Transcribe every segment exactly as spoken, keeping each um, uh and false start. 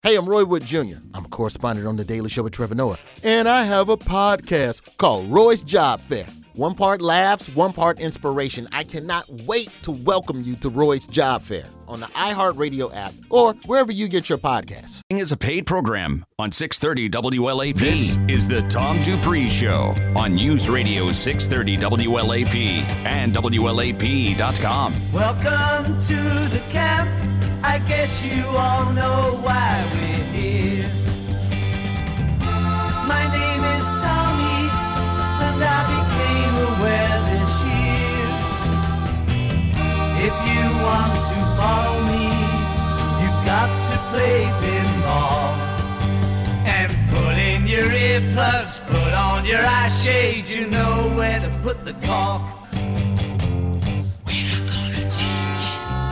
Hey, I'm Roy Wood Junior I'm a correspondent on The Daily Show with Trevor Noah, and I have a podcast called Roy's Job Fair. One part laughs, one part inspiration. I cannot wait to welcome you to Roy's Job Fair on the iHeartRadio app or wherever you get your podcasts. Is a paid program on six thirty W L A P. This is the Tom Dupree Show on News Radio six thirty W L A P and W L A P dot com. Welcome to the camp. I guess you all know why we're here. My name is Tommy, and I became aware this year. If you want to follow me, you've got to play pinball. And put in your earplugs, put on your eye shades, you know where to put the cork. We're gonna take it.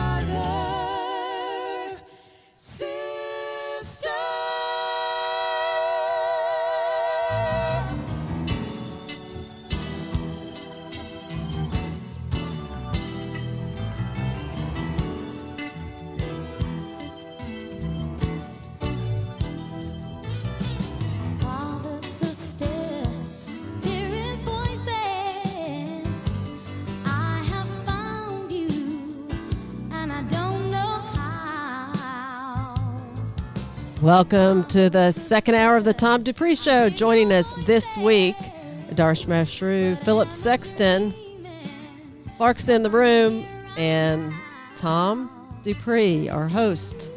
Welcome to the second hour of the Tom Dupree Show. Joining us this week, Darsh Mashru, Philip Sexton, Clark's in the room, and Tom Dupree, our host.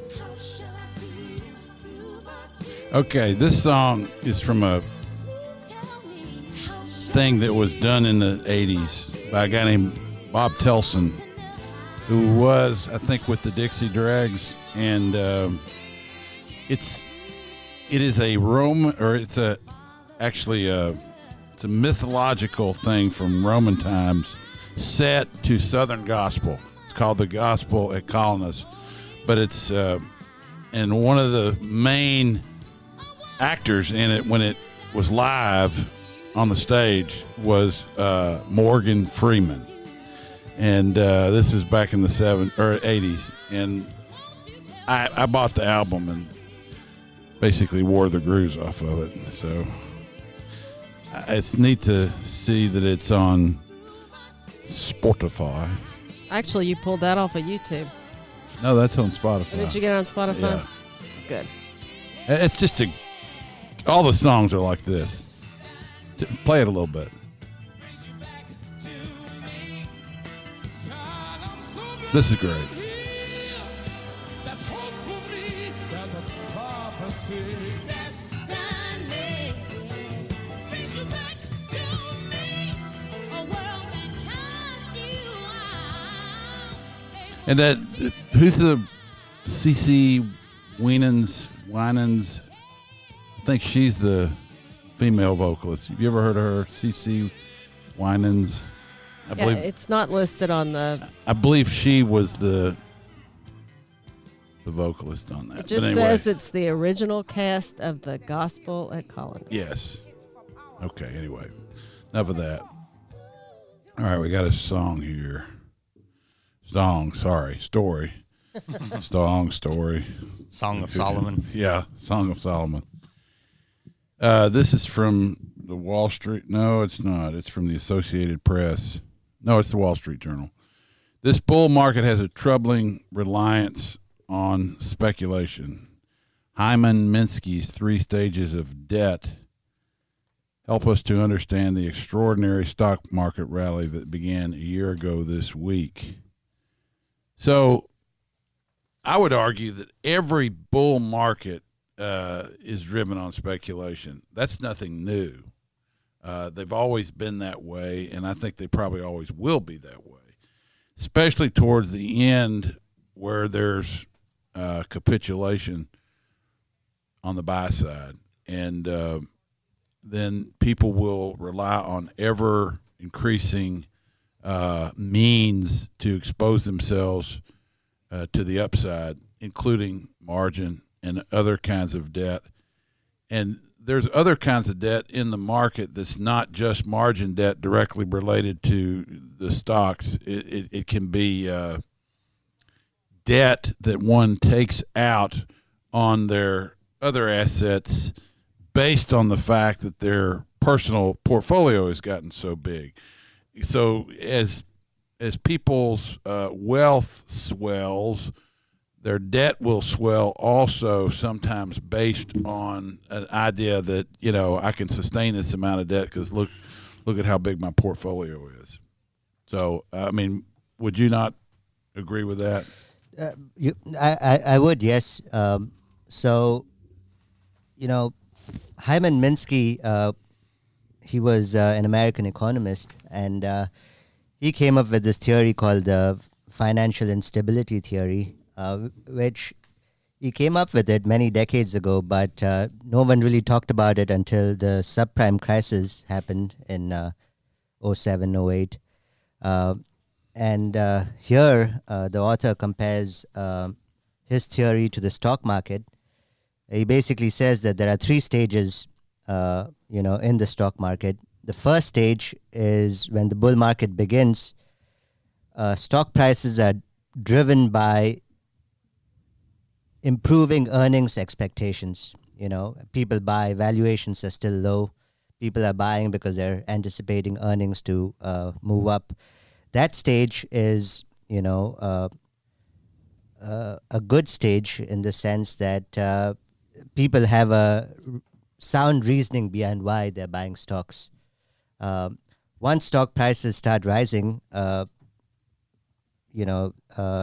Okay, this song is from a thing that was done in the eighties by a guy named Bob Telson, who was, I think, with the Dixie Dregs, and um, It's, it is a Roman, or it's a, actually a, it's a mythological thing from Roman times set to Southern gospel. It's called the Gospel at Colonus, but it's, uh, and one of the main actors in it when it was live on the stage was uh, Morgan Freeman, and uh, this is back in the seven or eighties, and I, I bought the album and basically wore the grooves off of it. So it's neat to see that it's on Spotify. Actually, you pulled that off of YouTube. No, that's on Spotify. Did you get it on Spotify? Yeah. Good. It's just a, all the songs are like this. Play it a little bit. This is great. And that, who's the C C Winans, Winans? I think she's the female vocalist. Have you ever heard of her? C C Winans? I yeah, believe it's not listed on the. I believe she was the the vocalist on that. It just anyway, says it's the original cast of the Gospel at Colonus. Yes. Okay, anyway. Enough of that. All right, we got a song here. Song, sorry, story. Song, story. Song of Solomon. Yeah, Song of Solomon. Uh, this is from the Wall Street. No, it's not. It's from the Associated Press. No, it's the Wall Street Journal. This bull market has a troubling reliance on speculation. Hyman Minsky's three stages of debt help us to understand the extraordinary stock market rally that began a year ago this week. So I would argue that every bull market uh, is driven on speculation. That's nothing new. Uh, they've always been that way, and I think they probably always will be that way, especially towards the end where there's uh, capitulation on the buy side. And uh, then people will rely on ever increasing uh, means to expose themselves uh, to the upside, including margin and other kinds of debt. And there's other kinds of debt in the market that's not just margin debt directly related to the stocks. It, it, it can be uh, debt that one takes out on their other assets based on the fact that their personal portfolio has gotten so big. So as as people's uh, wealth swells, their debt will swell also, sometimes based on an idea that, you know, I can sustain this amount of debt because look, look at how big my portfolio is. So, I mean, would you not agree with that? Uh, you, I, I, I would, yes. Um, so, you know, Hyman Minsky, uh, he was uh, an American economist, and uh, he came up with this theory called the financial instability theory, uh, which he came up with it many decades ago, but uh, no one really talked about it until the subprime crisis happened in uh, oh seven, oh eight. Uh, and uh, here, uh, the author compares uh, his theory to the stock market. He basically says that there are three stages, uh, you know, in the stock market. The first stage is when the bull market begins. Uh, stock prices are driven by improving earnings expectations. You know, people buy, valuations are still low. People are buying because they're anticipating earnings to uh, move up. That stage is, you know, uh, uh, a good stage in the sense that uh, people have a sound reasoning behind why they're buying stocks. Uh, once stock prices start rising, uh, you know, uh,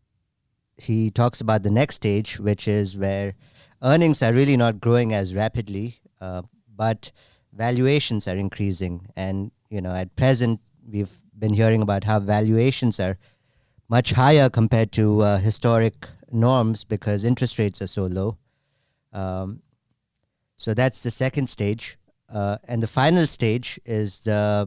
he talks about the next stage, which is where earnings are really not growing as rapidly, uh, but valuations are increasing. And, you know, at present, we've been hearing about how valuations are much higher compared to uh, historic norms because interest rates are so low. Um, so that's the second stage. Uh, and the final stage is the,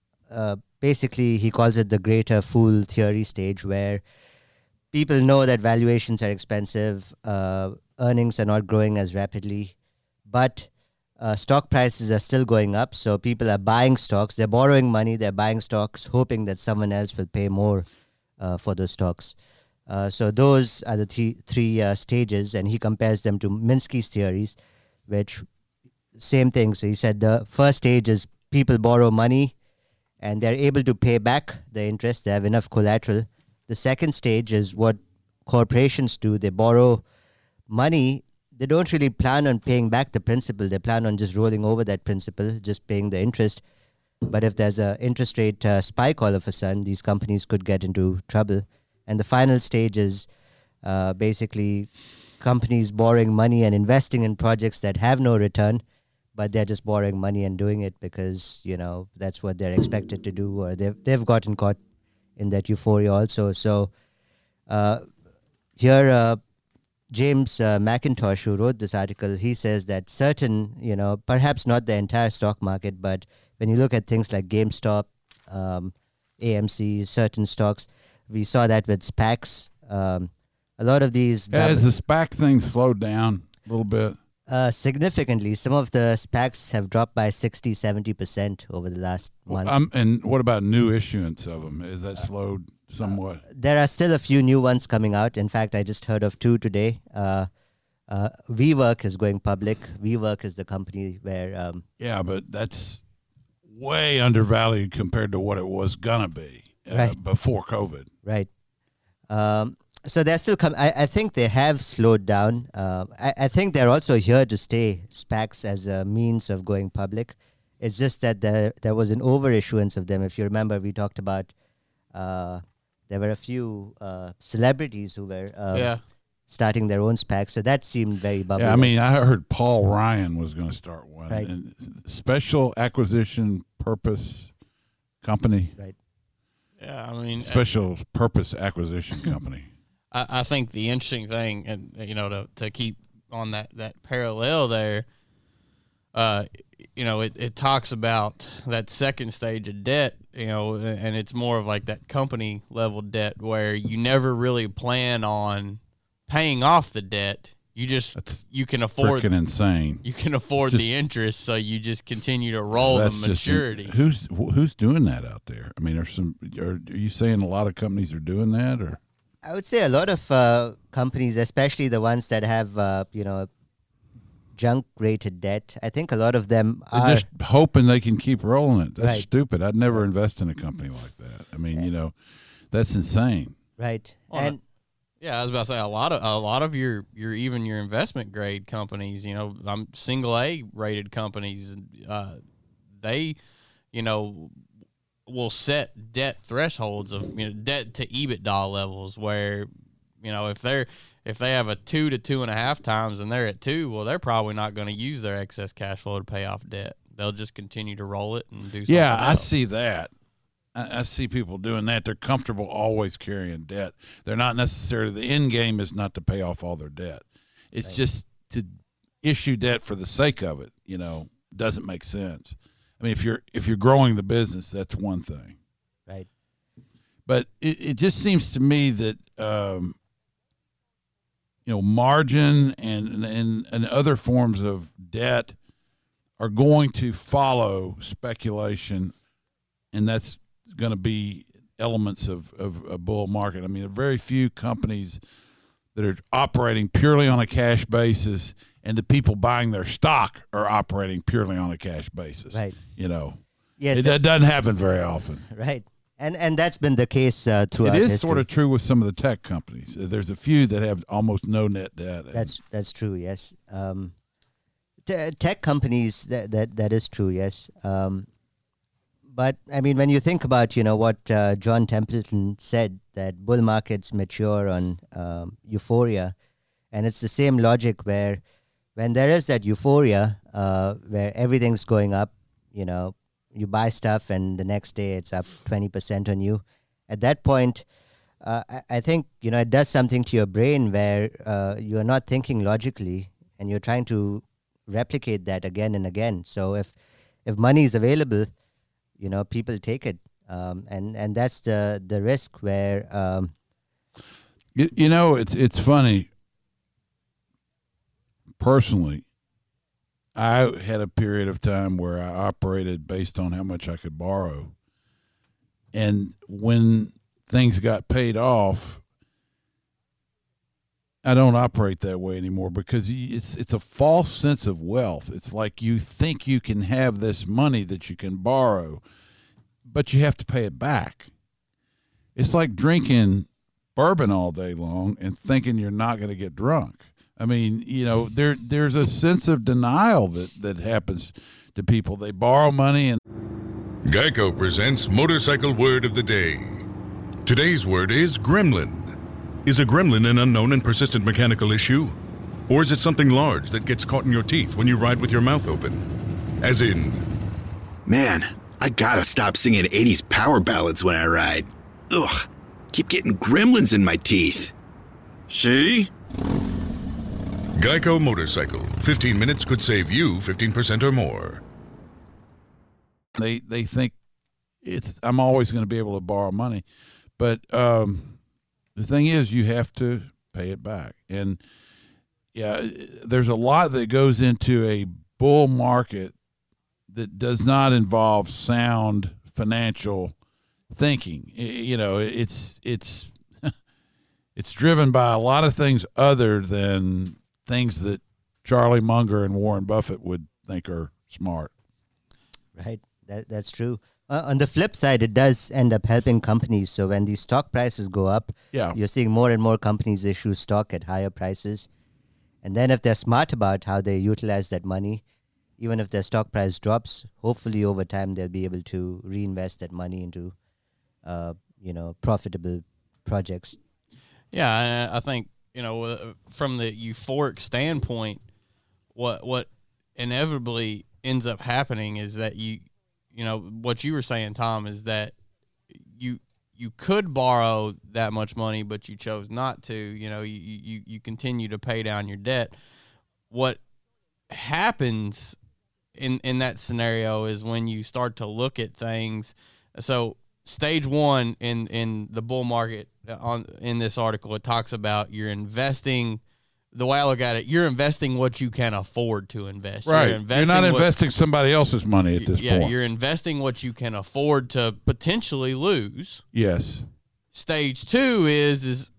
uh, basically he calls it the greater fool theory stage, where people know that valuations are expensive, uh, earnings are not growing as rapidly, but uh, stock prices are still going up. So people are buying stocks, they're borrowing money, they're buying stocks, hoping that someone else will pay more uh, for those stocks. Uh, so those are the th- three uh, stages, and he compares them to Minsky's theories, which same thing. So he said the first stage is people borrow money and they're able to pay back the interest. They have enough collateral. The second stage is what corporations do. They borrow money. They don't really plan on paying back the principal. They plan on just rolling over that principal, just paying the interest. But if there's an interest rate uh, spike all of a sudden, these companies could get into trouble. And the final stage is uh, basically companies borrowing money and investing in projects that have no return, but they're just borrowing money and doing it because, you know, that's what they're expected to do, or they've, they've gotten caught in that euphoria also. So uh, here, uh, James uh, McIntosh, who wrote this article, he says that certain, you know, perhaps not the entire stock market, but when you look at things like GameStop, um, A M C, certain stocks, we saw that with SPACs. Um, a lot of these... Yeah, has the SPAC thing slowed down a little bit? Uh, significantly. Some of the SPACs have dropped by sixty, seventy percent over the last month. Um, and what about new issuance of them? Is that slowed somewhat? Uh, there are still a few new ones coming out. In fact, I just heard of two today. Uh, uh, WeWork is going public. WeWork is the company where... Um, yeah, but that's way undervalued compared to what it was going to be uh, right. before COVID. Right. Um, so they're still coming. I think they have slowed down. Uh, I, I think they're also here to stay, SPACs, as a means of going public. It's just that there, there was an overissuance of them. If you remember, we talked about uh, there were a few uh, celebrities who were uh, yeah. starting their own SPACs. So that seemed very bubbly. Yeah, I mean, I heard Paul Ryan was going to start one. Right. And special acquisition purpose company. Right. Yeah, I mean, special uh, purpose acquisition company. I, I think the interesting thing, and you know, to to keep on that, that parallel there, uh, you know, it, it talks about that second stage of debt, you know, and it's more of like that company level debt where you never really plan on paying off the debt. You just That's you can afford freaking insane. You can afford just, the interest, so you just continue to roll the maturity. Just, who's who's doing that out there? I mean, are some are, are you saying a lot of companies are doing that, or? I would say a lot of uh, companies, especially the ones that have, uh, you know, junk-rated debt, I think a lot of them They're are just hoping they can keep rolling it. That's Right. stupid. I'd never invest in a company like that. I mean, you know, that's insane. right. Well, and Yeah, I was about to say a lot of a lot of your your even your investment grade companies, you know, um, single A rated companies, uh, they, you know, will set debt thresholds of you know debt to EBITDA levels where, you know, if they're if they have a two to two and a half times and they're at two, well, they're probably not going to use their excess cash flow to pay off debt. They'll just continue to roll it and do something Yeah, I else. see that. I, I see people doing that. They're comfortable always carrying debt. They're not necessarily, the end game is not to pay off all their debt. It's just to issue debt for the sake of it, you know, doesn't make sense. I mean, if you're if you're growing the business, that's one thing. right. But it, it just seems to me that, um, you know, margin and, and, and other forms of debt are going to follow speculation, and that's going to be elements of, of a bull market. I mean, there are very few companies that are operating purely on a cash basis, and the people buying their stock are operating purely on a cash basis. Right. You know, Yes, it, that doesn't happen very often. right. And and that's been the case uh, It throughout is history. sort of true with some of the tech companies. There's a few that have almost no net debt. That's that's true. Yes. Um, te- tech companies that that that is true. Yes. Um, but I mean, when you think about you know what uh, John Templeton said, that bull markets mature on um, euphoria, and it's the same logic where when there is that euphoria uh, where everything's going up, you know, you buy stuff and the next day it's up twenty percent on you. At that point, uh, I, I think, you know, it does something to your brain where uh, you are not thinking logically and you're trying to replicate that again and again. So if, if money is available, you know, people take it. Um, and, and that's the, the risk where, um, You, you know, it's it's funny. Personally, I had a period of time where I operated based on how much I could borrow. And when things got paid off, I don't operate that way anymore because it's it's a false sense of wealth. It's like you think you can have this money that you can borrow, but you have to pay it back. It's like drinking bourbon all day long and thinking you're not going to get drunk. I mean, you know, there there's a sense of denial that, that happens to people. They borrow money and Geico presents Motorcycle Word of the Day. Today's word is gremlin. Is a gremlin an unknown and persistent mechanical issue? Or is it something large that gets caught in your teeth when you ride with your mouth open? As in, Man, I gotta stop singing eighties power ballads when I ride. Ugh, keep getting gremlins in my teeth. See? Geico Motorcycle. fifteen minutes could save you fifteen percent or more. they they think it's I'm always going to be able to borrow money, but um, the thing is you have to pay it back. And yeah, there's a lot that goes into a bull market that does not involve sound financial thinking. I- You know, it's it's it's driven by a lot of things other than things that Charlie Munger and Warren Buffett would think are smart. right, that, that's true. Uh, on the flip side, it does end up helping companies. So when these stock prices go up, Yeah. you're seeing more and more companies issue stock at higher prices. And then if they're smart about how they utilize that money, even if their stock price drops, hopefully over time they'll be able to reinvest that money into, uh, you know, profitable projects. Yeah, I, I think you know uh, from the euphoric standpoint, what what inevitably ends up happening is that you you know what you were saying, Tom, is that you you could borrow that much money, but you chose not to. You know, you you you continue to pay down your debt. What happens in in that scenario is when you start to look at things. So stage one in in the bull market, on in this article, it talks about you're investing. The way I look at it, you're investing what you can afford to invest. Right. You're, You're, investing not what- investing somebody else's money at this yeah, point. you're investing what you can afford to potentially lose. Yes. Stage two is is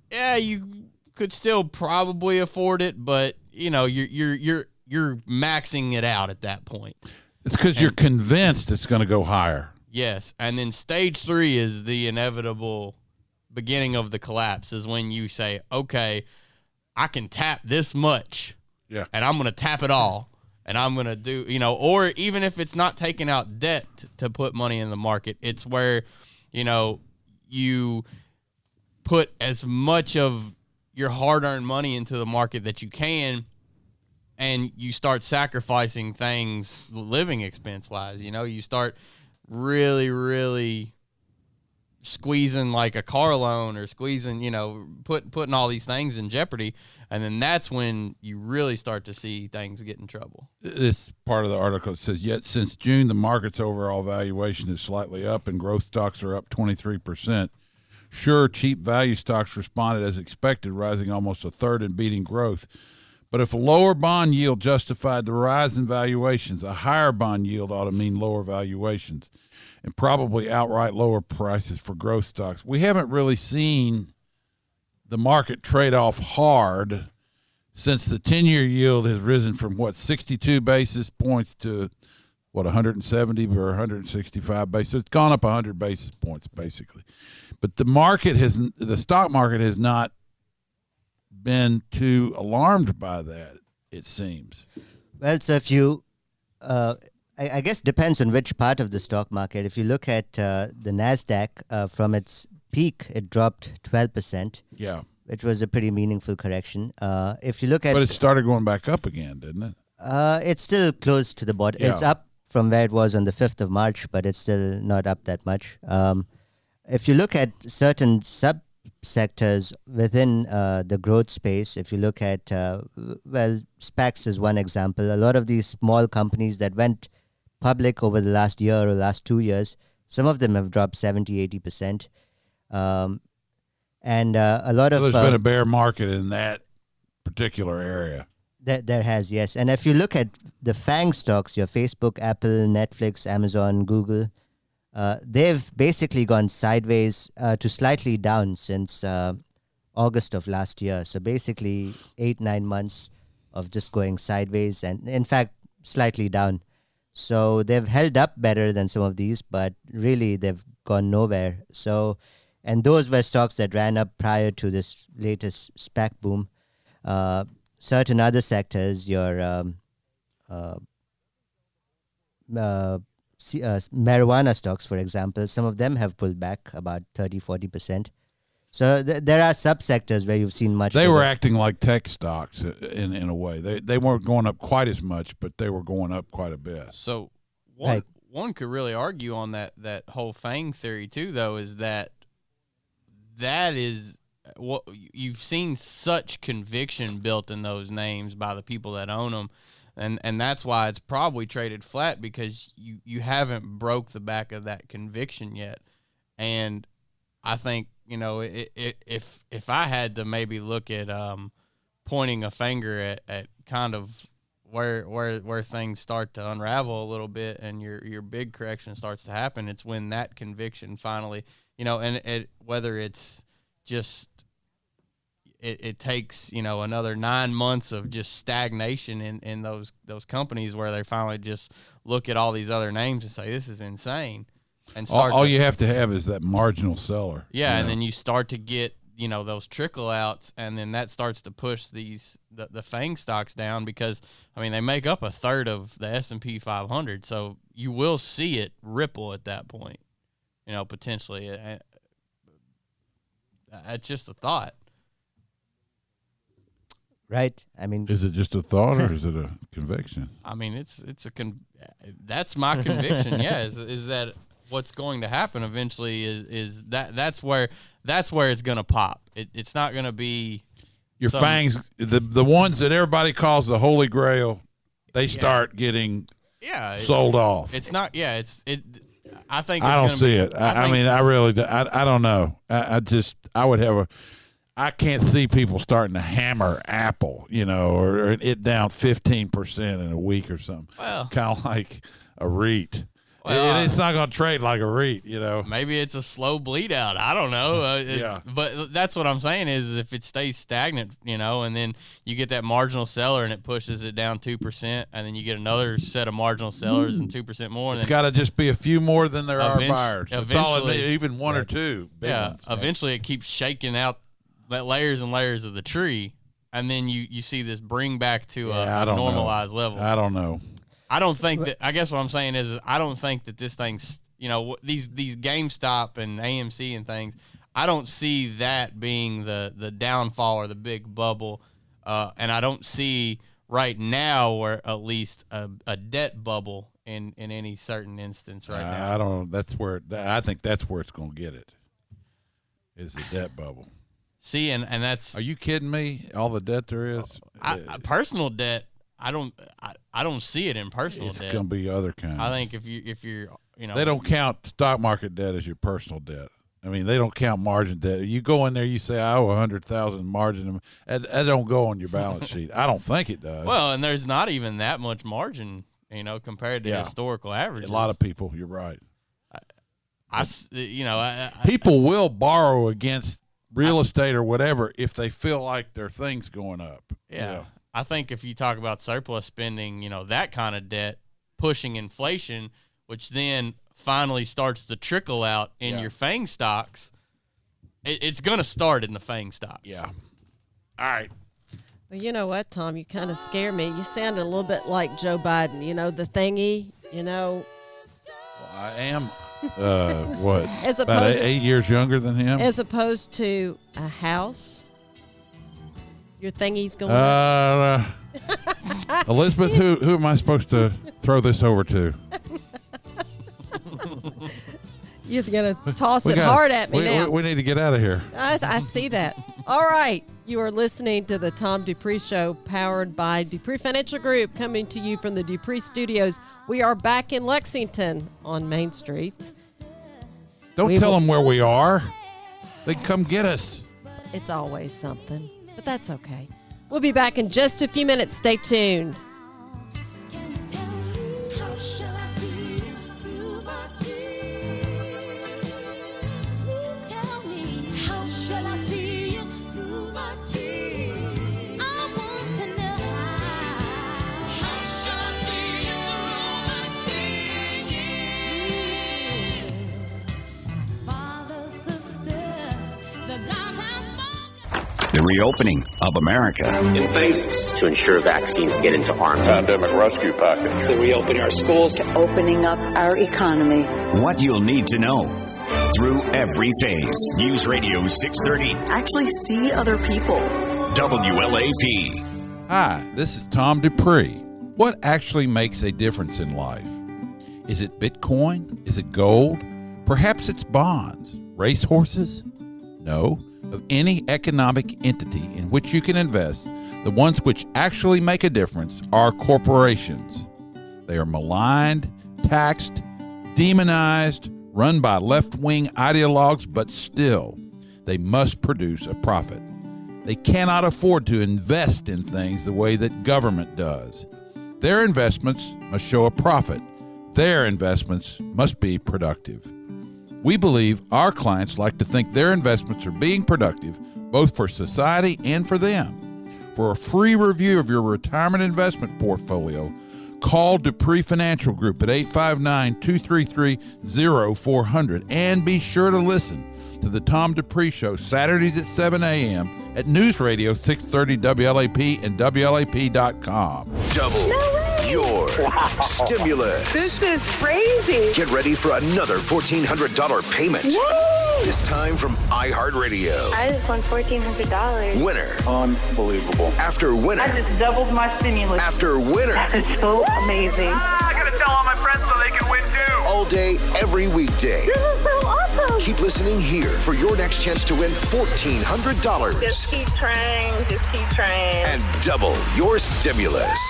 yeah, you could still probably afford it, but you know, you're you're you're you're maxing it out at that point. It's because you're convinced it's going to go higher. Yes, and then stage three is the inevitable beginning of the collapse. Is when you say, okay, I can tap this much, yeah, and I'm going to tap it all. And I'm going to do, you know, or even if it's not taking out debt t- to put money in the market, it's where, you know, you put as much of your hard-earned money into the market that you can, and you start sacrificing things living expense-wise. You know, you start really, really squeezing like a car loan or squeezing, you know, put, putting all these things in jeopardy. And then that's when you really start to see things get in trouble. This part of the article says, yet since June, the market's overall valuation is slightly up and growth stocks are up twenty-three percent. Sure, cheap value stocks responded as expected, rising almost a third and beating growth. But if a lower bond yield justified the rise in valuations, a higher bond yield ought to mean lower valuations and probably outright lower prices for growth stocks. We haven't really seen the market trade off hard since the ten-year yield has risen from, what, sixty-two basis points to, what, one hundred seventy or one hundred sixty-five basis. It's gone up one hundred basis points, basically. But the market has, the stock market has not been too alarmed by that, it seems. Well, so if you, uh, I, I guess depends on which part of the stock market. If you look at uh, the NASDAQ, uh, from its peak, it dropped twelve percent. Yeah. Which was a pretty meaningful correction. Uh, if you look at... But it started going back up again, didn't it? Uh, it's still close to the bottom. Yeah. It's up from where it was on the fifth of March, but it's still not up that much. Um, if you look at certain subsectors within uh, the growth space, if you look at, uh, well, SPACs is one example. A lot of these small companies that went public over the last year or last two years, some of them have dropped seventy, eighty percent. Um, and uh, a lot so of... There's uh, been a bear market in that particular area. There, there has, yes. And if you look at the FANG stocks, your Facebook, Apple, Netflix, Amazon, Google, uh, they've basically gone sideways uh, to slightly down since uh, August of last year. So basically eight, nine months of just going sideways and, in fact, slightly down. So they've held up better than some of these, but really they've gone nowhere. So, and those were stocks that ran up prior to this latest SPAC boom. Uh, certain other sectors, your um, uh, uh, c- uh, marijuana stocks, for example, some of them have pulled back about thirty, forty percent. So th- there are subsectors where you've seen much. They bigger. were acting like tech stocks in in a way. They they weren't going up quite as much, but they were going up quite a bit. So one Right. one could really argue on that that whole FANG theory too, though, is that that is what you've seen such conviction built in those names by the people that own them, and and that's why it's probably traded flat, because you you haven't broke the back of that conviction yet. And I think, you know, it, it, if if I had to maybe look at um, pointing a finger at, at kind of where where where things start to unravel a little bit and your your big correction starts to happen, it's when that conviction finally, you know, and it, whether it's just it, it takes, you know, another nine months of just stagnation in, in those those companies where they finally just look at all these other names and say, this is insane. And All, start all to, you have to have is that marginal seller. yeah, you and know? then you start to get, you know, those trickle outs, and then that starts to push these the, the FANG stocks down, because I mean they make up a third of the S and P five hundred, so you will see it ripple at that point, you know, potentially. Uh, It's just a thought. Right. I mean, Is it just a thought or is it a conviction? I mean, it's it's a con- that's my conviction. Yeah, is is that what's going to happen eventually? Is is that that's where that's where it's going to pop. It, it's not going to be Your some- fangs, the the ones that everybody calls the Holy Grail, they start getting yeah it- sold off. It's not. Yeah, it's it. I think it's I don't gonna see be, it. I, I think- mean, I really, do. I, I don't know. I, I just, I would have a, I can't see people starting to hammer Apple, you know, or, or it down fifteen percent in a week or something. Well. Kind of like a REIT. Well, Well, and it's not going to trade like a REIT, you know. Maybe it's a slow bleed out. I don't know. Uh, it- Yeah. But that's what I'm saying is if it stays stagnant, you know, and then you get that marginal seller and it pushes it down two percent, and then you get another set of marginal sellers and two percent more. And It's then, got to just be a few more than there are Event- buyers. That's all it eventually- needs, even one or two. Big yeah, ones. eventually it keeps shaking out that layers and layers of the tree, and then you, you see this bring back to Yeah, a, I a don't know. normalized level. I don't know. I don't think that. I guess what I'm saying is, is I don't think that this thing's, you know, wh- these these GameStop and A M C and things. I don't see that being the the downfall or the big bubble, uh, and I don't see right now where at least a, a debt bubble in in any certain instance right now. I don't. That's where I think that's where it's going to get it. Is the debt bubble? See, and and that's Are you kidding me? All the debt there is. I, I, personal debt. I don't I, I don't see it in personal it's debt. going to be other kinds. I think if you if you're you know They don't count stock market debt as your personal debt. I mean, they don't count margin debt. You go in there, you say, I owe a hundred thousand margin. That, that don't go on your balance sheet. I don't think it does. Well, and there's not even that much margin, you know, compared to Yeah. historical averages. a lot of people, you're right. I, s- you know, I, I, People will borrow against real estate or whatever if they feel like their thing's going up. yeah, You know? I think if you talk about surplus spending, you know, that kind of debt pushing inflation, which then finally starts to trickle out in Yeah. your FANG stocks, it, it's going to start in the FANG stocks. Yeah. All right. Well, you know what, Tom? You kind of scare me. You sounded a little bit like Joe Biden. You know, the thingy, you know. Well, I am, uh, what, As about opposed- eight, eight years younger than him? As opposed to a house. Your thingy's going up. Uh, Elizabeth, who who am I supposed to throw this over to? You're going to toss We it got- hard at me we, now. We, we need to get out of here. I, I see that. All right. You are listening to the Tom Dupree Show, powered by Dupree Financial Group, coming to you from the Dupree Studios. We are back in Lexington on Main Street. Don't We tell will- them where we are. They can come get us. It's always something, but that's okay. We'll be back in just a few minutes. Stay tuned. Can you tell me how shall I see you through my tears? Please tell me how shall I see you through my tears? I want to know how shall I see you through my tears? Father, sister, the gods have spoken. The reopening of America. in phases. to ensure vaccines get into arms. Pandemic rescue package. The reopening our schools. Opening up our economy. What you'll need to know through every phase. News Radio six thirty Actually see other people. W L A P. Hi, this is Tom Dupree. What actually makes a difference in life? Is it Bitcoin? Is it gold? Perhaps it's bonds, racehorses? No. Of any economic entity in which you can invest, the ones which actually make a difference are corporations. They are maligned, taxed, demonized, run by left-wing ideologues, but still, they must produce a profit. They cannot afford to invest in things the way that government does. Their investments must show a profit. Their investments must be productive. We believe our clients like to think their investments are being productive both for society and for them. For a free review of your retirement investment portfolio, call Dupree Financial Group at eight five nine, two three three, zero four zero zero and be sure to listen to the Tom Dupree Show Saturdays at seven a.m. at News Radio six thirty W L A P and W L A P dot com. Double your stimulus. This is crazy. Get ready for another fourteen hundred dollars payment. Woo! This time from iHeartRadio. I just won fourteen hundred dollars. Winner. Unbelievable. After winner. I just doubled my stimulus. After winner. That is so amazing. Ah, I gotta tell all my friends so they can win too. All day, every weekday. This is so awesome. Keep listening here for your next chance to win fourteen hundred dollars. Just keep trying. Just keep trying. And double your stimulus.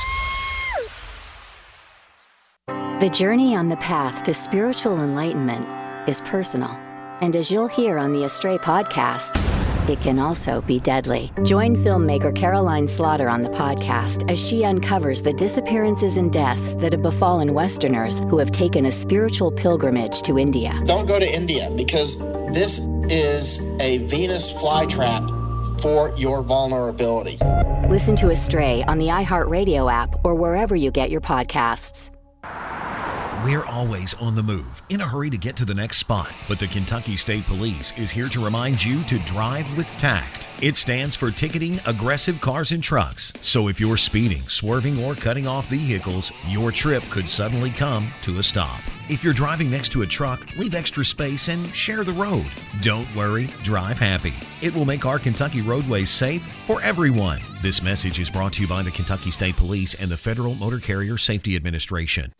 The journey on the path to spiritual enlightenment is personal. And as you'll hear on the Astray podcast, it can also be deadly. Join filmmaker Caroline Slaughter on the podcast as she uncovers the disappearances and deaths that have befallen Westerners who have taken a spiritual pilgrimage to India. Don't go to India because this is a Venus flytrap for your vulnerability. Listen to Astray on the iHeartRadio app or wherever you get your podcasts. We're always on the move, in a hurry to get to the next spot. But the Kentucky State Police is here to remind you to drive with tact. It stands for Ticketing Aggressive Cars and Trucks. So if you're speeding, swerving, or cutting off vehicles, your trip could suddenly come to a stop. If you're driving next to a truck, leave extra space and share the road. Don't worry, drive happy. It will make our Kentucky roadways safe for everyone. This message is brought to you by the Kentucky State Police and the Federal Motor Carrier Safety Administration.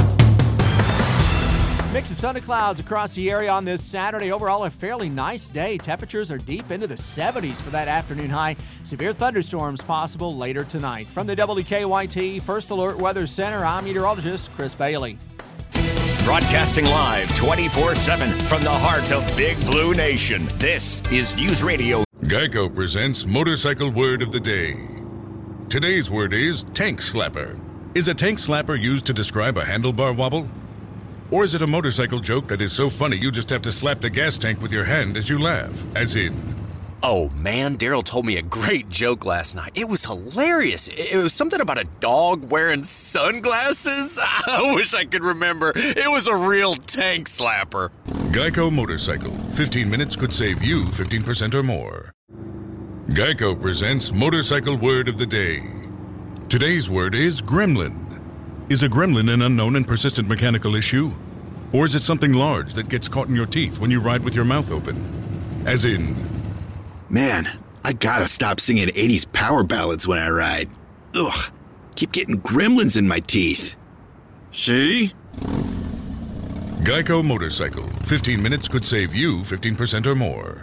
Mix of sun and clouds across the area on this Saturday. Overall, a fairly nice day. Temperatures are deep into the seventies for that afternoon high. Severe thunderstorms possible later tonight. From the W K Y T First Alert Weather Center, I'm meteorologist Chris Bailey. Broadcasting live twenty-four seven from the heart of Big Blue Nation. This is News Radio. Geico presents Motorcycle Word of the Day. Today's word is tank slapper. Is a tank slapper used to describe a handlebar wobble? Or is it a motorcycle joke that is so funny you just have to slap the gas tank with your hand as you laugh? As in... Oh man, Daryl told me a great joke last night. It was hilarious. It was something about a dog wearing sunglasses. I wish I could remember. It was a real tank slapper. Geico Motorcycle. fifteen minutes could save you fifteen percent or more. Geico presents Motorcycle Word of the Day. Today's word is gremlin. Is a gremlin an unknown and persistent mechanical issue? Or is it something large that gets caught in your teeth when you ride with your mouth open? As in... Man, I gotta stop singing eighties power ballads when I ride. Ugh, keep getting gremlins in my teeth. See? Geico Motorcycle. fifteen minutes could save you fifteen percent or more.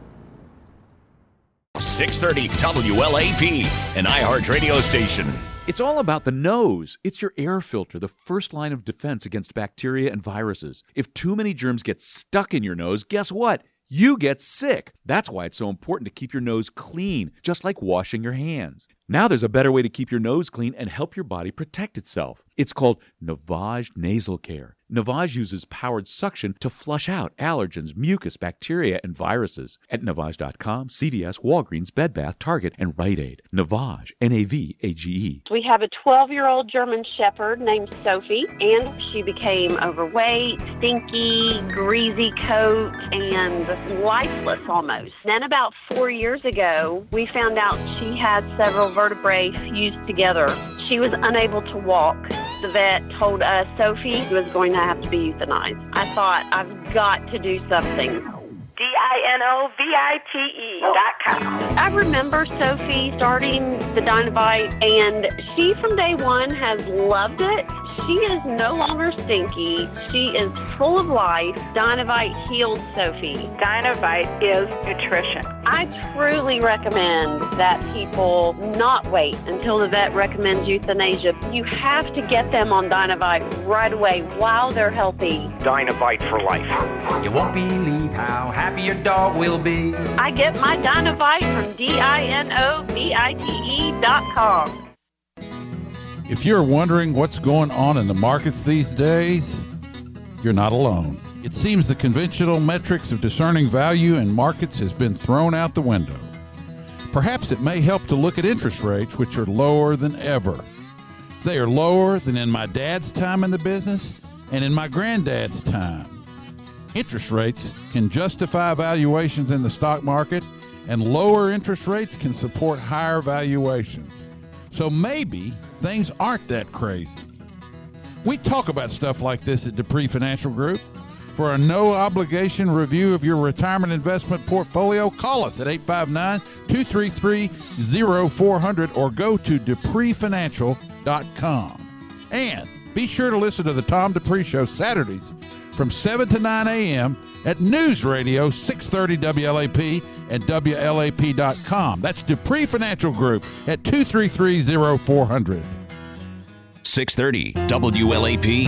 six thirty W L A P, an iHeart radio station. It's all about the nose. It's your air filter, the first line of defense against bacteria and viruses. If too many germs get stuck in your nose, guess what? You get sick. That's why it's so important to keep your nose clean, just like washing your hands. Now there's a better way to keep your nose clean and help your body protect itself. It's called Navage Nasal Care. Navage uses powered suction to flush out allergens, mucus, bacteria, and viruses. At Navage dot com, C V S, Walgreens, Bed Bath, Target, and Rite Aid. Navage, N A V A G E. We have a twelve-year-old German Shepherd named Sophie, and she became overweight, stinky, greasy coat, and lifeless almost. Then about four years ago, we found out she had several vertebrae fused together. She was unable to walk. The vet told us Sophie was going to have to be euthanized. I thought, I've got to do something. D I N O V I T E dot com. I remember Sophie starting the Dynovite, and she from day one has loved it. She is no longer stinky. She is full of life. Dynovite healed Sophie. Dynovite is nutrition. I truly recommend that people not wait until the vet recommends euthanasia. You have to get them on Dynovite right away while they're healthy. Dynovite for life. You won't believe how happy your dog will be. I get my Dynovite from D I N O V I T E dot com. If you're wondering what's going on in the markets these days, you're not alone. It seems the conventional metrics of discerning value in markets has been thrown out the window. Perhaps it may help to look at interest rates, which are lower than ever. They are lower than in my dad's time in the business and in my granddad's time. Interest rates can justify valuations in the stock market, and lower interest rates can support higher valuations. So maybe things aren't that crazy. We talk about stuff like this at Dupree Financial Group. For a no-obligation review of your retirement investment portfolio, call us at eight five nine, two three three, zero four zero zero or go to Dupree Financial dot com. And be sure to listen to the Tom Dupree Show Saturdays from seven to nine a.m. at News Radio six thirty W L A P and W L A P dot com. That's Dupree Financial Group at two three three, zero four zero zero. six thirty W L A P.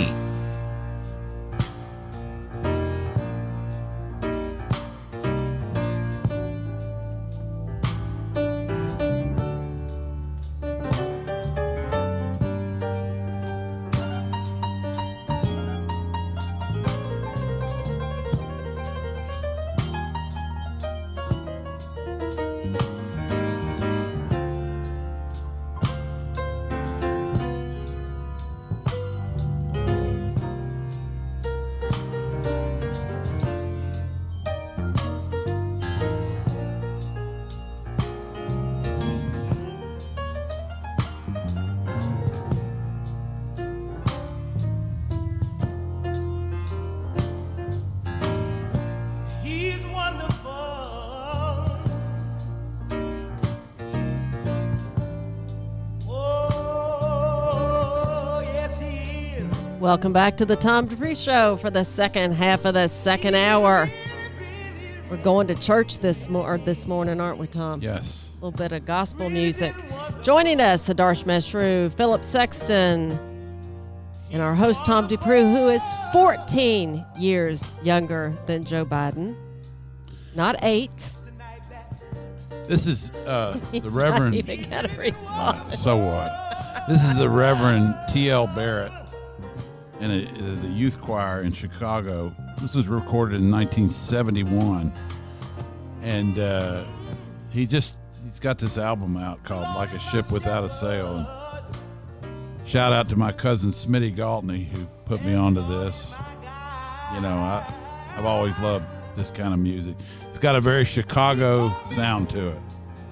Welcome back to the Tom Dupree Show for the second half of the second hour. We're going to church this, mo- or this morning, aren't we, Tom? Yes. A little bit of gospel music. Joining us, Adarsh Mashru, Philip Sexton, and our host, Tom Dupree, who is fourteen years younger than Joe Biden. Not eight. This is uh, the He's Reverend. not even got a response. Uh, so what? This is the Reverend T L Barrett in a, the youth choir in Chicago. This was recorded in nineteen seventy-one, and uh, he just he's got this album out called "Like a Ship Without a Sail." And shout out to my cousin Smitty Galtney who put me onto this. You know, I I've always loved this kind of music. It's got a very Chicago sound to it,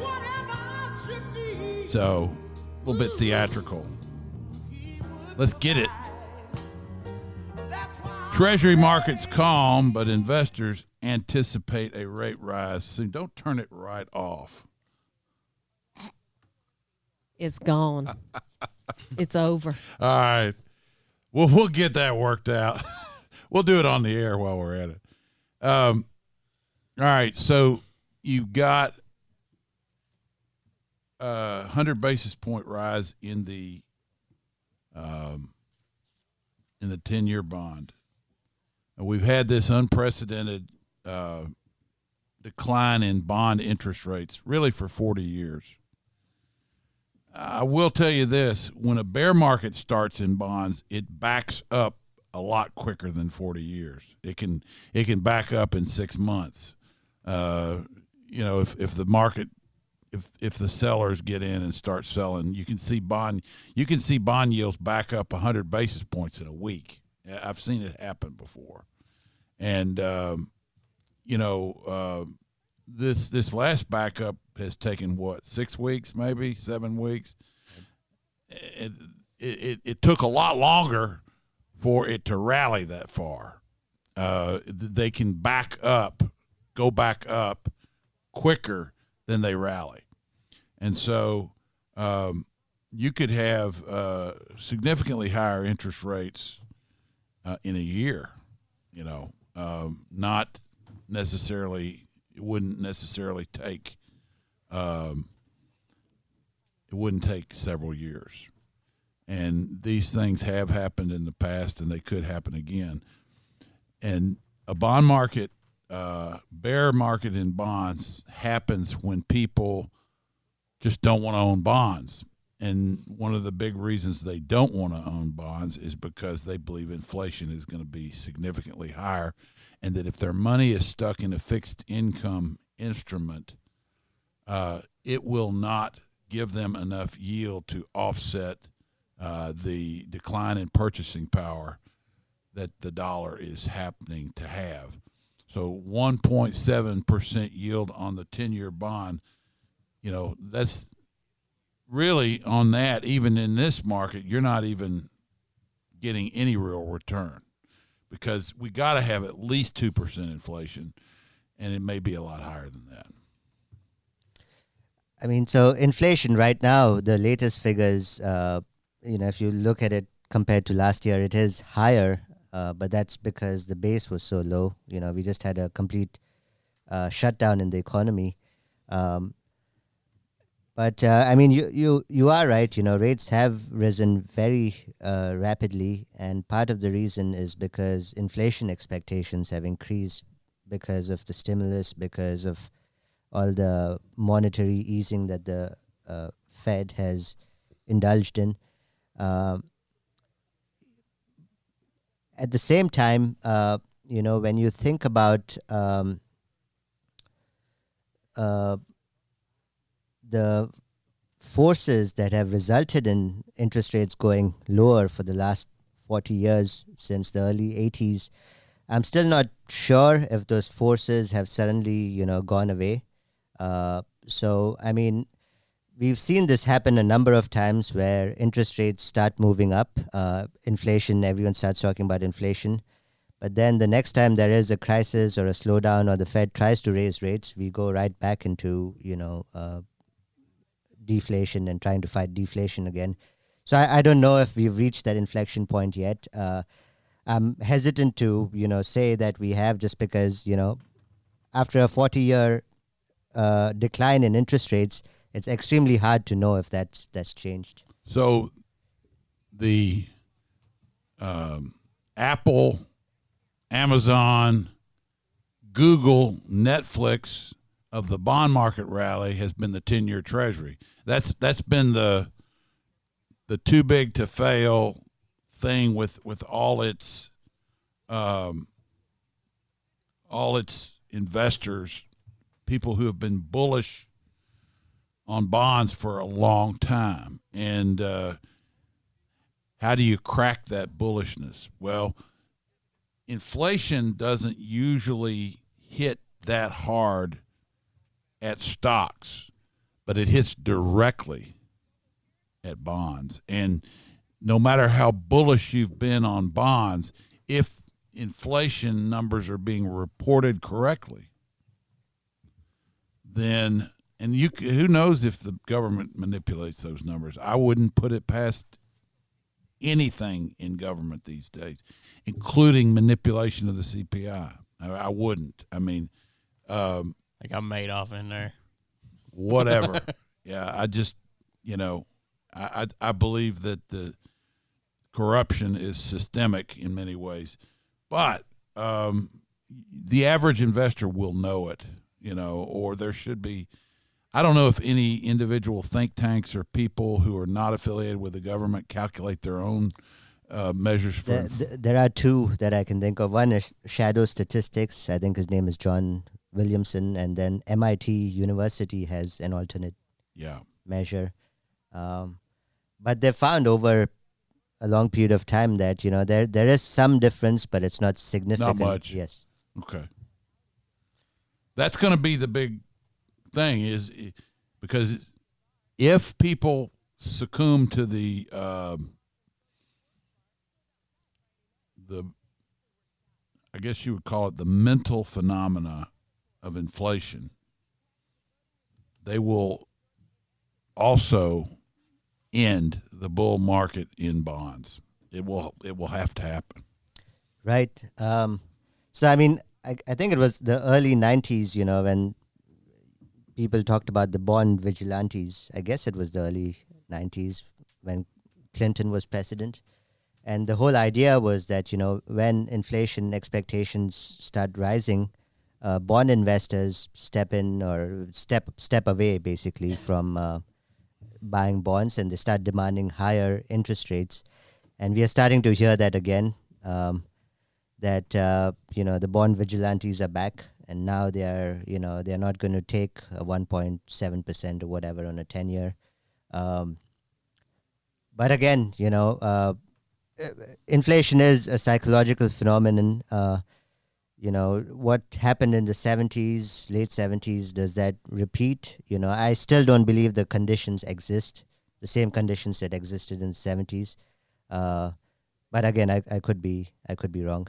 so a little bit theatrical. Let's get it. Treasury market's calm, but investors anticipate a rate rise soon. Don't turn it right off. It's gone. It's over. All right. Well, we'll get that worked out. We'll do it on the air while we're at it. Um, all right. So you've got a one hundred basis point rise in the um, in the ten-year bond. And we've had this unprecedented uh, decline in bond interest rates really for forty years. I will tell you this, when a bear market starts in bonds, it backs up a lot quicker than forty years. It can it can back up in six months. Uh, you know, if, if the market if if the sellers get in and start selling, you can see bond you can see bond yields back up one hundred basis points in a week. I've seen it happen before. And um, you know, uh, this this last backup has taken what, six weeks, maybe seven weeks. It, it it took a lot longer for it to rally that far. Uh, they can back up, go back up quicker than they rally, and so um, you could have uh, significantly higher interest rates uh, in a year. You know, um, not necessarily. It wouldn't necessarily take. Um, it wouldn't take several years, and these things have happened in the past, and they could happen again. And a bond market, uh, bear market in bonds happens when people just don't want to own bonds. And one of the big reasons they don't want to own bonds is because they believe inflation is going to be significantly higher, and that if their money is stuck in a fixed income instrument, uh, it will not give them enough yield to offset uh, the decline in purchasing power that the dollar is happening to have. So one point seven percent yield on the ten-year bond, you know, that's really on that, even in this market, you're not even getting any real return because we got to have at least two percent inflation, and it may be a lot higher than that. I mean, so inflation right now, the latest figures, uh, you know, if you look at it compared to last year, it is higher, uh, but that's because the base was so low. You know, we just had a complete uh, shutdown in the economy. Um, but, uh, I mean, you, you, you are right. You know, rates have risen very uh, rapidly, and part of the reason is because inflation expectations have increased because of the stimulus, because of all the monetary easing that the uh, Fed has indulged in. Um, at the same time, uh, you know, when you think about um, uh, the forces that have resulted in interest rates going lower for the last forty years since the early eighties, I'm still not sure if those forces have suddenly, you know, gone away. Uh, so, I mean, we've seen this happen a number of times where interest rates start moving up. Uh, inflation, everyone starts talking about inflation. But then the next time there is a crisis or a slowdown or the Fed tries to raise rates, we go right back into, you know, uh, deflation and trying to fight deflation again. So I, I don't know if we've reached that inflection point yet. Uh, I'm hesitant to, you know, say that we have, just because, you know, after a forty-year uh, decline in interest rates, it's extremely hard to know if that's that's changed. So the um, Apple, Amazon, Google, Netflix of the bond market rally has been the ten-year Treasury. That's that's been the the too big to fail thing with with all its um, all its investors, people who have been bullish on bonds for a long time. And uh, how do you crack that bullishness? Well, inflation doesn't usually hit that hard at stocks, but it hits directly at bonds. And no matter how bullish you've been on bonds, if inflation numbers are being reported correctly, then, and you, who knows if the government manipulates those numbers. I wouldn't put it past anything in government these days, including manipulation of the C P I. I, I wouldn't. I mean, um, like I'm Madoff in there. Whatever. Yeah, I just, you know, I, I I believe that the corruption is systemic in many ways, but um, the average investor will know it, you know, or there should be. I don't know if any individual think tanks or people who are not affiliated with the government calculate their own uh, measures for. There, there are two that I can think of. One is Shadow Statistics. I think his name is John Williamson, and then M I T University has an alternate yeah. measure. Um, but they found over a long period of time that, you know, there there is some difference, but it's not significant. Not much. Yes. Okay. That's going to be the big thing, is because if people succumb to the um, the I guess you would call it the mental phenomena of inflation, they will also end the bull market in bonds. It will it will have to happen. Right. Um, so I mean, I, I think it was the early nineties, you know, when people talked about the bond vigilantes. I guess it was the early nineties when Clinton was president. And the whole idea was that, you know, when inflation expectations start rising, uh, bond investors step in or step step away, basically, from uh, buying bonds, and they start demanding higher interest rates. And we are starting to hear that again, um, that, uh, you know, the bond vigilantes are back. And now they are, you know, they're not going to take a one point seven percent or whatever on a ten-year. Um, but again, you know, uh, inflation is a psychological phenomenon. Uh, you know, what happened in the seventies, late seventies, does that repeat? You know, I still don't believe the conditions exist, the same conditions that existed in the seventies. Uh, but again, I, I could be, I could be wrong.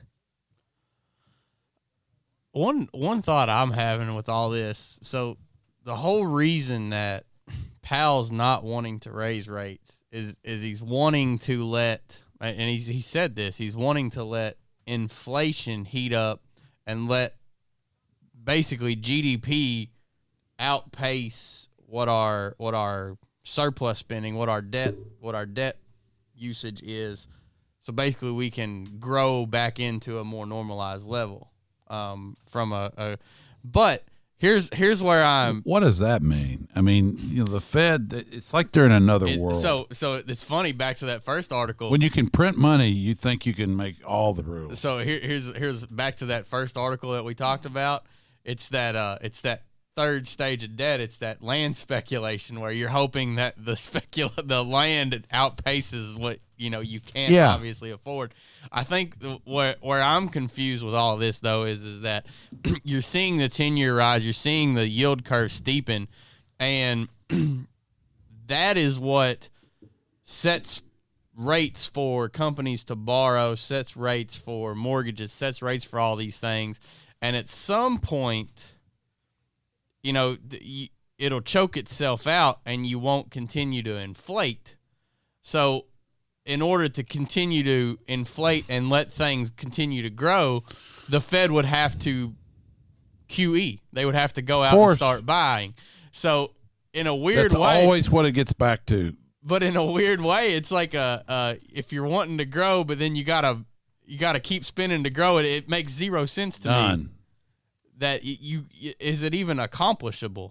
One one thought I'm having with all this, so the whole reason that Powell's not wanting to raise rates is is he's wanting to let, and he's he said this, he's wanting to let inflation heat up and let basically G D P outpace what our what our surplus spending, what our debt what our debt usage is. So basically we can grow back into a more normalized level. Um, from a, a, but here's here's where I'm. What does that mean? I mean, you know, the Fed. It's like they're in another it, world. So so it's funny. Back to that first article. When you can print money, you think you can make all the rules. So here, here's here's back to that first article that we talked about. It's that uh, it's that third stage of debt. It's that land speculation where you're hoping that the specula the land outpaces what you know you can't yeah. obviously afford. I think the, where where I'm confused with all of this though is is that you're seeing the ten-year rise, you're seeing the yield curve steepen, and that is what sets rates for companies to borrow, sets rates for mortgages, sets rates for all these things, and at some point, you know, it'll choke itself out, and you won't continue to inflate. So in order to continue to inflate and let things continue to grow, the Fed would have to Q E. They would have to go out and start buying. So in a weird That's way, That's always what it gets back to. But in a weird way, it's like a uh, if you're wanting to grow, but then you gotta you gotta keep spending to grow it. It makes zero sense to None. me. That you, you is it even accomplishable?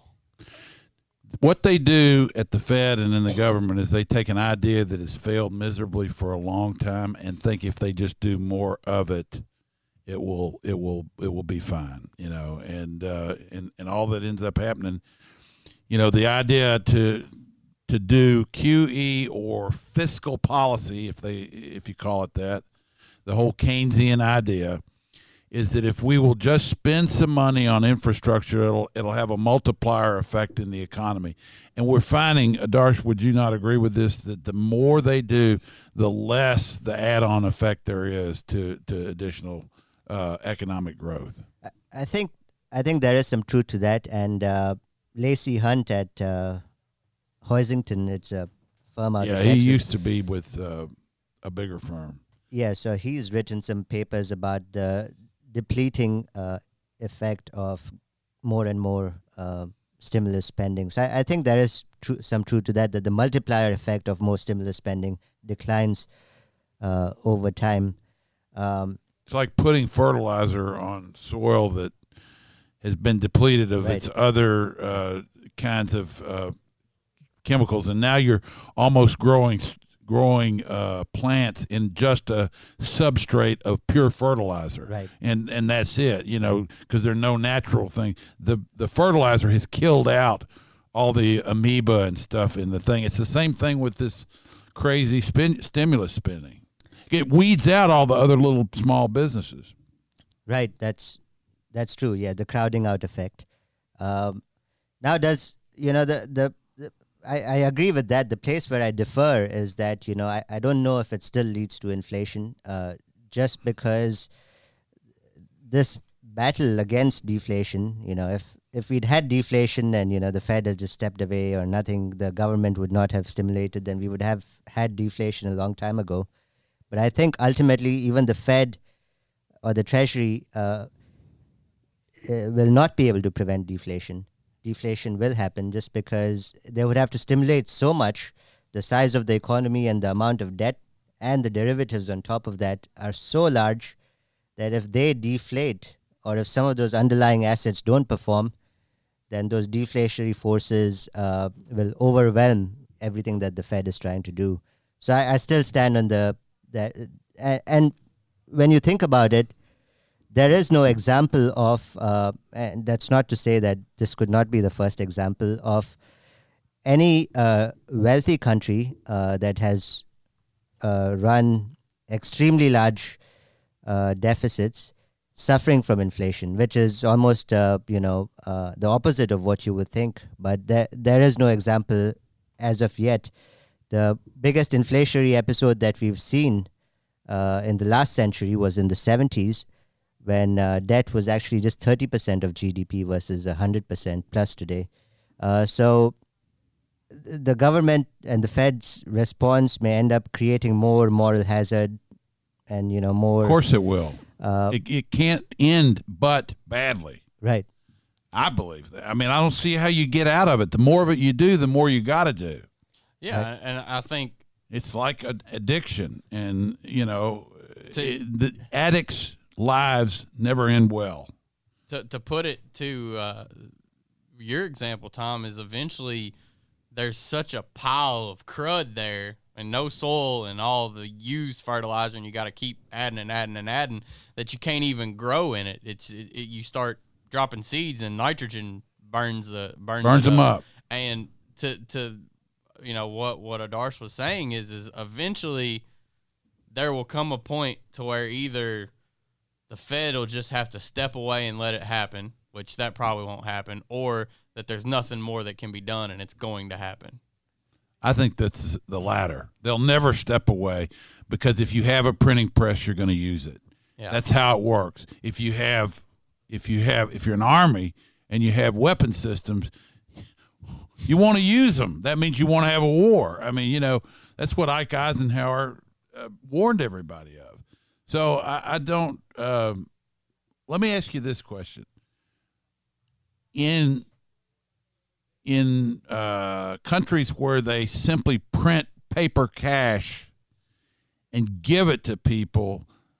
What they do at the Fed and in the government is they take an idea that has failed miserably for a long time and think if they just do more of it, it will it will it will be fine, you know. And uh, and and all that ends up happening, you know, the idea to to do Q E or fiscal policy, if they if you call it that, the whole Keynesian idea is that if we will just spend some money on infrastructure, it'll it'll have a multiplier effect in the economy. And we're finding, Adarsh, would you not agree with this, that the more they do, the less the add-on effect there is to, to additional uh, economic growth? I think I think there is some truth to that. And uh, Lacey Hunt at uh, Hoisington, it's a firm out yeah, of he Texas. used to be with uh, a bigger firm. Yeah, so he's written some papers about the depleting uh, effect of more and more uh, stimulus spending. So I, I think there is tr- some truth to that, that the multiplier effect of more stimulus spending declines uh, over time. Um, it's like putting fertilizer on soil that has been depleted of right. its other uh, kinds of uh, chemicals, and now you're almost growing growing uh, plants in just a substrate of pure fertilizer. Right. And and that's it, you know, because there's no natural thing. The the fertilizer has killed out all the amoeba and stuff in the thing. It's the same thing with this crazy spin, stimulus spending. It weeds out all the other little small businesses. Right, that's that's true. Yeah, the crowding out effect. Um, now, does, you know, the, the, the I, I agree with that. The place where I differ is that, you know, I, I don't know if it still leads to inflation uh, just because this battle against deflation, you know, if, if we'd had deflation and, you know, the Fed has just stepped away or nothing, the government would not have stimulated, then we would have had deflation a long time ago. But I think ultimately even the Fed or the Treasury uh, uh, will not be able to prevent deflation. Deflation will happen just because they would have to stimulate so much. The size of the economy and the amount of debt and the derivatives on top of that are so large that if they deflate or if some of those underlying assets don't perform, then those deflationary forces uh, will overwhelm everything that the Fed is trying to do. So I, I still stand on the that, uh, and when you think about it, there is no example of, uh, and that's not to say that this could not be the first example of any uh, wealthy country uh, that has uh, run extremely large uh, deficits suffering from inflation, which is almost, uh, you know, uh, the opposite of what you would think. But there, there is no example as of yet. The biggest inflationary episode that we've seen uh, in the last century was in the seventies, when uh, debt was actually just thirty percent of G D P versus one hundred percent plus today. Uh, so th- the government and the Fed's response may end up creating more moral hazard and, you know, more... Of course it will. Uh, it, it can't end but badly. Right. I believe that. I mean, I don't see how you get out of it. The more of it you do, the more you got to do. Yeah, right. And I think... It's like an addiction. And, you know, to, it, the addicts' lives never end well. To, to put it to uh, your example, Tom, is eventually there's such a pile of crud there and no soil and all the used fertilizer, and you got to keep adding and adding and adding that you can't even grow in it. It's it, it, you start dropping seeds and nitrogen burns the burns, burns them up. up. And to to you know what what Adarsh was saying is is eventually there will come a point to where either the Fed will just have to step away and let it happen, which that probably won't happen, or that there's nothing more that can be done and it's going to happen. I think that's the latter. They'll never step away because if you have a printing press, you're going to use it. Yeah. That's how it works. If you have, if you have, if you're an army and you have weapon systems, you want to use them. That means you want to have a war. I mean, you know, That's what Ike Eisenhower uh, warned everybody of. So I, I don't. Um, let me ask you this question: in in uh, countries where they simply print paper cash and give it to people,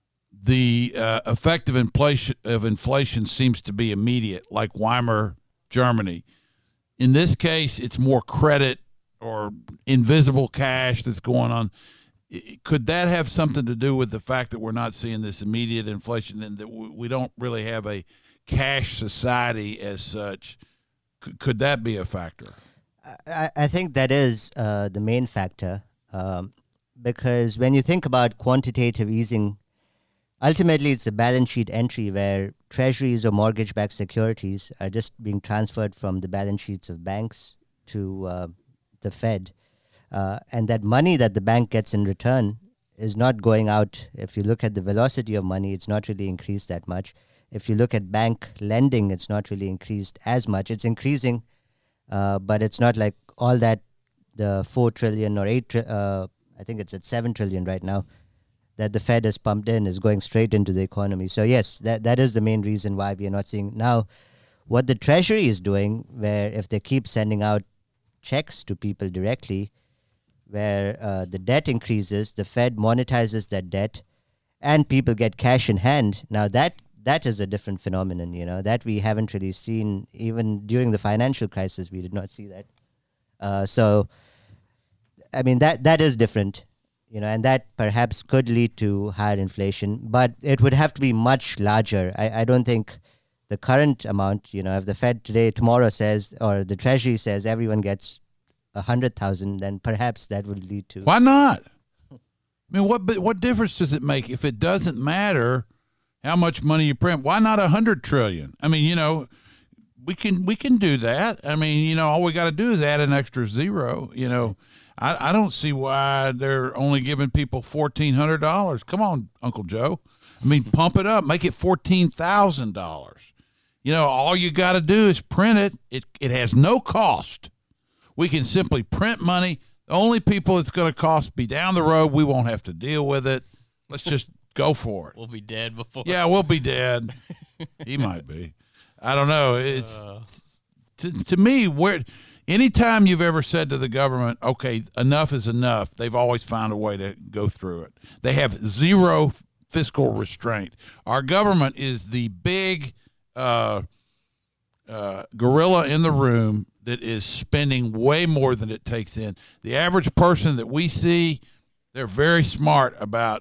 the uh, effect of inflation of inflation seems to be immediate, like Weimar Germany. In this case, it's more credit or invisible cash that's going on. Could that have something to do with the fact that we're not seeing this immediate inflation and that we don't really have a cash society as such? Could that be a factor? I, I think that is uh, the main factor, um, because when you think about quantitative easing, ultimately it's a balance sheet entry where treasuries or mortgage-backed securities are just being transferred from the balance sheets of banks to uh, the Fed. Uh, and that money that the bank gets in return is not going out. If you look at the velocity of money, it's not really increased that much. If you look at bank lending, it's not really increased as much. It's increasing, uh, but it's not like all that the four trillion or eight, uh, I think it's at seven trillion right now, that the Fed has pumped in is going straight into the economy. So yes, that that is the main reason why we are not seeing now what the Treasury is doing, where if they keep sending out checks to people directly, where uh, the debt increases, the Fed monetizes that debt, and people get cash in hand. Now that that is a different phenomenon, you know, that we haven't really seen even during the financial crisis. We did not see that. Uh, so, I mean, that that is different, you know, and that perhaps could lead to higher inflation, but it would have to be much larger. I, I don't think the current amount, you know, if the Fed today, tomorrow says, or the Treasury says everyone gets a hundred thousand, then perhaps that would lead to. Why not? I mean, what what difference does it make if it doesn't matter how much money you print? Why not a hundred trillion? I mean, you know, we can we can do that. I mean, you know, all we got to do is add an extra zero. You know, I, I don't see why they're only giving people fourteen hundred dollars. Come on, Uncle Joe. I mean, pump it up, make it fourteen thousand dollars. You know, all you got to do is print it. It it has no cost. We can simply print money. The only people it's going to cost be down the road. We won't have to deal with it. Let's just go for it. We'll be dead before. Yeah, we'll be dead. He might be. I don't know. It's uh. to, to me, where anytime you've ever said to the government, okay, enough is enough, they've always found a way to go through it. They have zero fiscal restraint. Our government is the big uh, uh, gorilla in the room that is spending way more than it takes in. The average person that we see, they're very smart about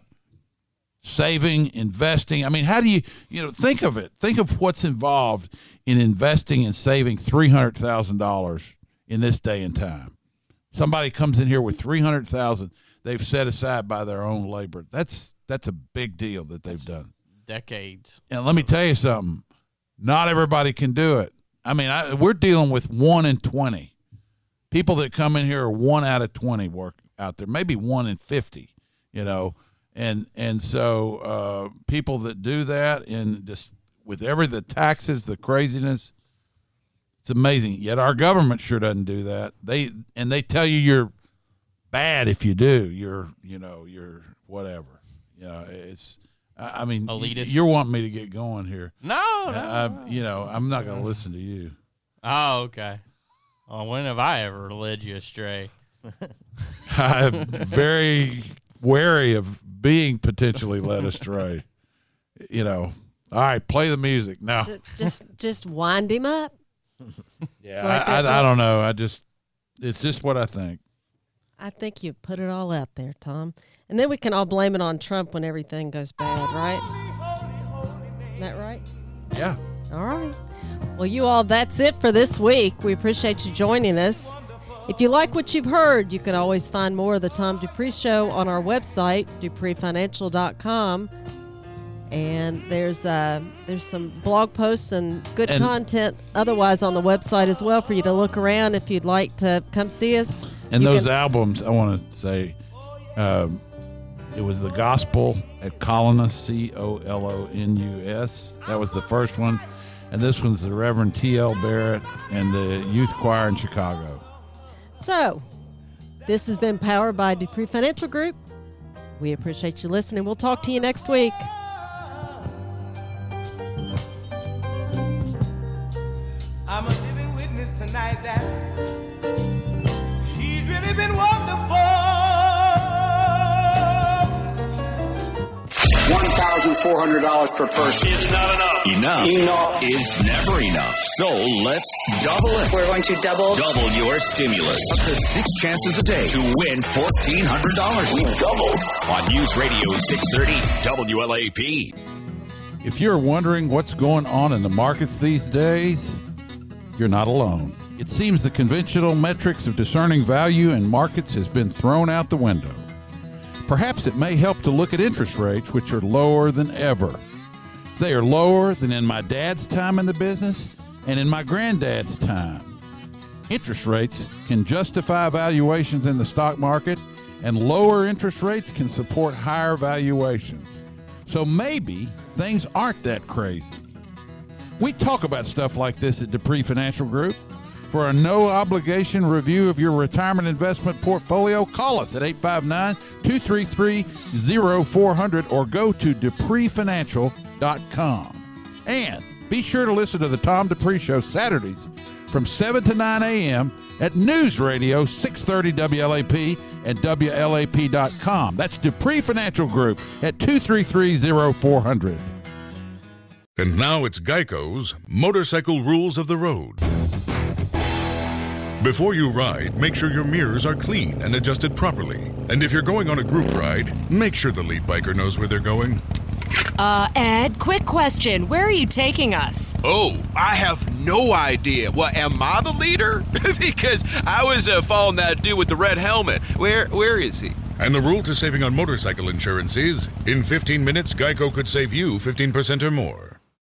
saving, investing. I mean, how do you, you know, think of it. Think of what's involved in investing and saving three hundred thousand dollars in this day and time. Somebody comes in here with three hundred thousand dollars they've set aside by their own labor. That's that's a big deal that they've that's done. Decades. And let me tell you something. Not everybody can do it. I mean, I, we're dealing with one in twenty. People that come in here are one out of twenty work out there, maybe one in fifty, you know. And and so uh, people that do that, and just with every the taxes, the craziness, it's amazing. Yet our government sure doesn't do that. They and they tell you you're bad if you do. You're you know you're whatever. You know it's. I mean, elitist. You're wanting me to get going here. No, no. Uh, no. You know, I'm not going to listen to you. Oh, okay. Well, when have I ever led you astray? I'm very wary of being potentially led astray. You know. All right, play the music now. Just, just, just wind him up. Yeah, like I, I, I don't know. I just, it's just what I think. I think you put it all out there, Tom. And then we can all blame it on Trump when everything goes bad, right? Is that right? Yeah. All right. Well, you all, that's it for this week. We appreciate you joining us. If you like what you've heard, you can always find more of the Tom Dupree Show on our website, dupree financial dot com. And there's uh, there's some blog posts and good and content otherwise on the website as well for you to look around if you'd like to come see us. And you those can- albums, I want to say, um, it was the Gospel at Colonus, C O L O N U S. That was the first one. And this one's the Reverend T L Barrett and the Youth Choir in Chicago. So, This has been powered by Dupree Financial Group. We appreciate you listening. We'll talk to you next week. I'm a living witness tonight that he's really been wonderful. one thousand four hundred dollars per person is not enough. Enough, Enough is never enough. So let's double it. We're going to double. Double your stimulus. Up to six chances a day to win fourteen hundred dollars. We doubled. On News Radio six thirty W L A P. If you're wondering what's going on in the markets these days, you're not alone. It seems the conventional metrics of discerning value in markets has been thrown out the window. Perhaps it may help to look at interest rates, which are lower than ever. They are lower than in my dad's time in the business and in my granddad's time. Interest rates can justify valuations in the stock market, and lower interest rates can support higher valuations. So maybe things aren't that crazy. We talk about stuff like this at Dupree Financial Group. For a no-obligation review of your retirement investment portfolio, call us at eight five nine, two three three, zero four zero zero or go to dupree financial dot com. And be sure to listen to the Tom Dupree Show Saturdays from seven to nine a.m. at News Radio six thirty W L A P and W L A P dot com. That's Dupree Financial Group at two three three, zero four zero zero. And now it's Geico's Motorcycle Rules of the Road. Before you ride, make sure your mirrors are clean and adjusted properly. And if you're going on a group ride, make sure the lead biker knows where they're going. Uh, Ed, quick question. Where are you taking us? Oh, I have no idea. What, am I the leader? Because I was uh, following that dude with the red helmet. Where, where is he? And the rule to saving on motorcycle insurance is, in fifteen minutes, Geico could save you fifteen percent or more.